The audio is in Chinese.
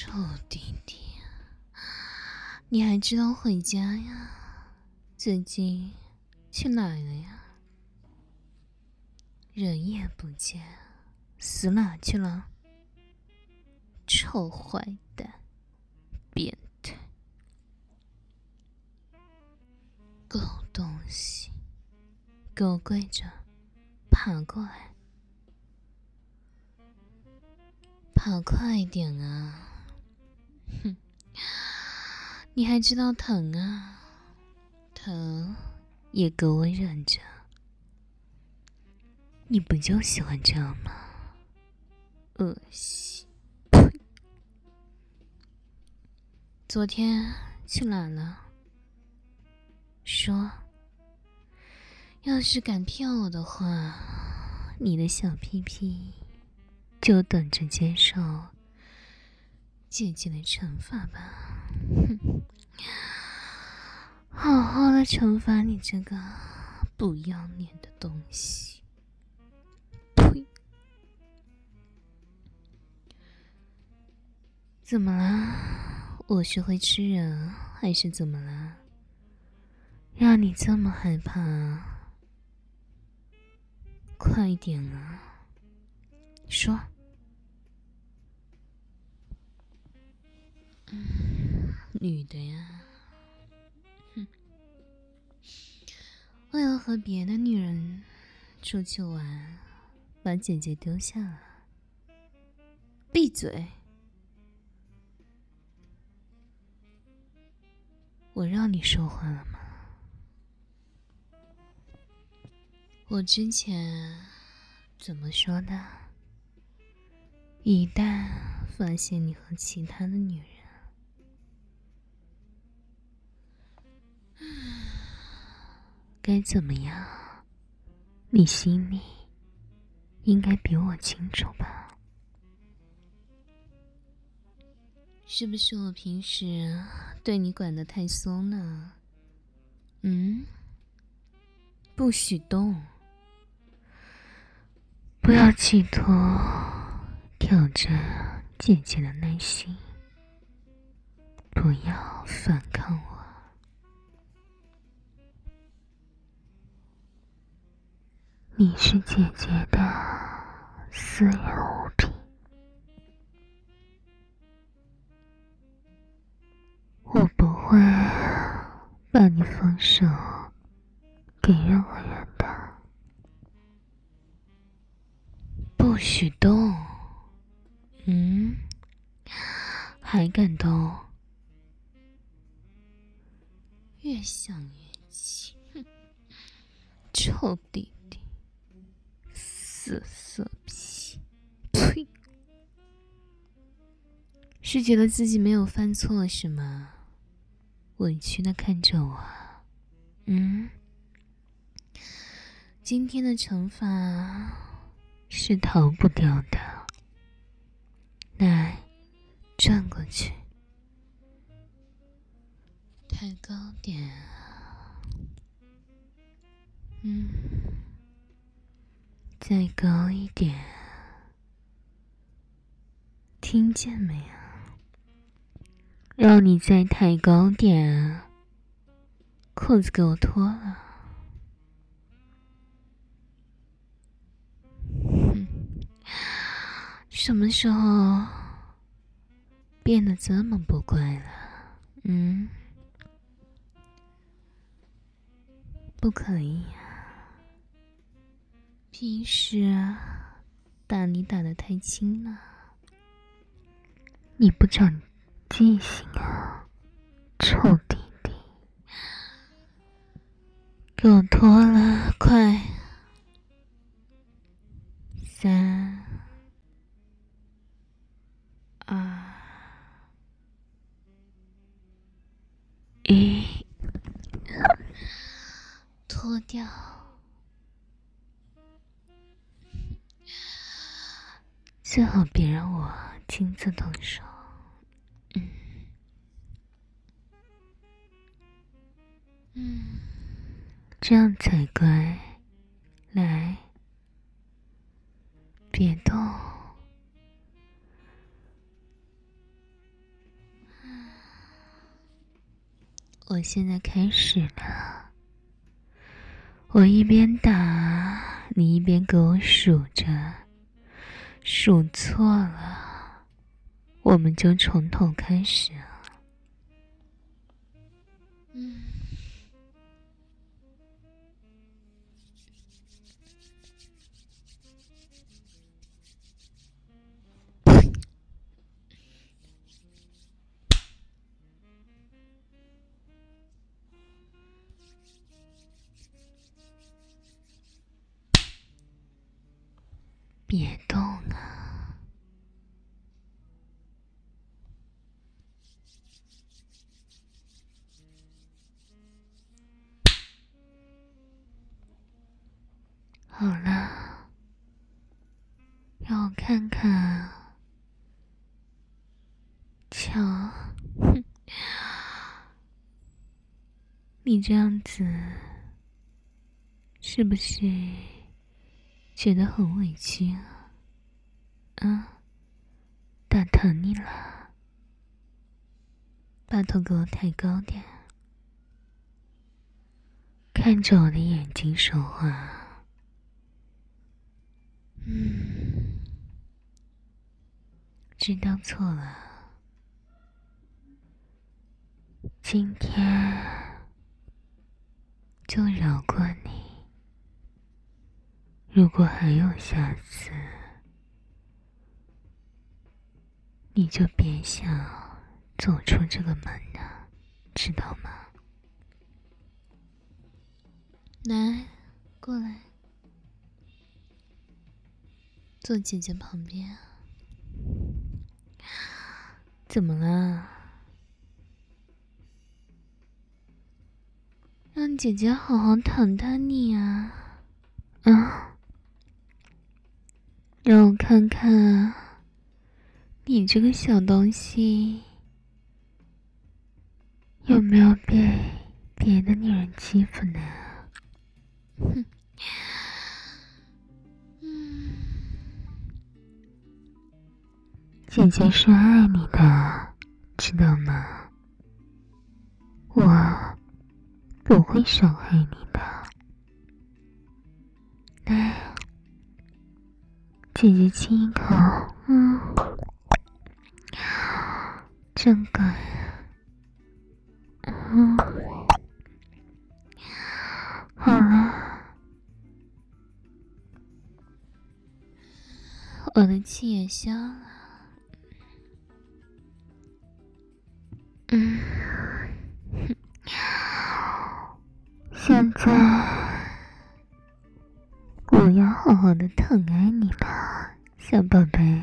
臭弟弟，你还知道回家呀？最近去哪了呀？人也不见，死哪去了？臭坏蛋，变态，狗东西，给我跪着，爬过来，爬快一点啊！哼，你还知道疼啊？疼也给我忍着。你不就喜欢这样吗？恶心！呸！昨天去哪了？说，要是敢骗我的话，你的小屁屁就等着接受姐姐的惩罚吧。哼，好好的惩罚你这个不要脸的东西。呸！怎么啦？我是会吃人还是怎么啦？让你这么害怕？快一点啊，说。女的呀，哼，为了和别的女人出去玩，把姐姐丢下了。闭嘴！我让你说话了吗？我之前怎么说的？一旦发现你和其他的女人，该怎么样？你心里应该比我清楚吧？是不是我平时对你管得太松了？不许动，不要企图挑战姐姐的耐心，不要反抗我。你是姐姐的私人物品，我不会把你放手给任何人的。不许动！还敢动？越想越气！哼，臭弟弟，死色批！呸！是觉得自己没有犯错是吗？委屈的看着我。今天的惩罚是逃不掉的。来，转过去，抬高点。再高一点，听见没啊？让你再抬高点，裤子给我脱了。什么时候变得这么不乖了？不可以啊！平时打你打得太轻了，你不长记性啊，臭弟弟！给我脱了，快！3、2、1，脱掉！最好别让我亲自动手。这样才乖。来，别动。 我现在开始了，我一边打，你一边给我数着，数错了，我们就从头开始啊。别动啊！好了，让我看看。瞧，你这样子是不是觉得很委屈啊？啊，打疼你了，把头给我抬高点，看着我的眼睛说话。知道错了，今天就饶过你，如果还有下次，你就别想走出这个门了，知道吗？来，过来，坐姐姐旁边。怎么了？让姐姐好好疼疼你啊！啊，让我看看你这个小东西有没有被别的女人欺负呢？哼，姐姐是爱你的，知道吗？我不会伤害你的。来，姐姐亲一口，真乖。好了，我的气也消了。现在我要好好的疼爱你了，小宝贝。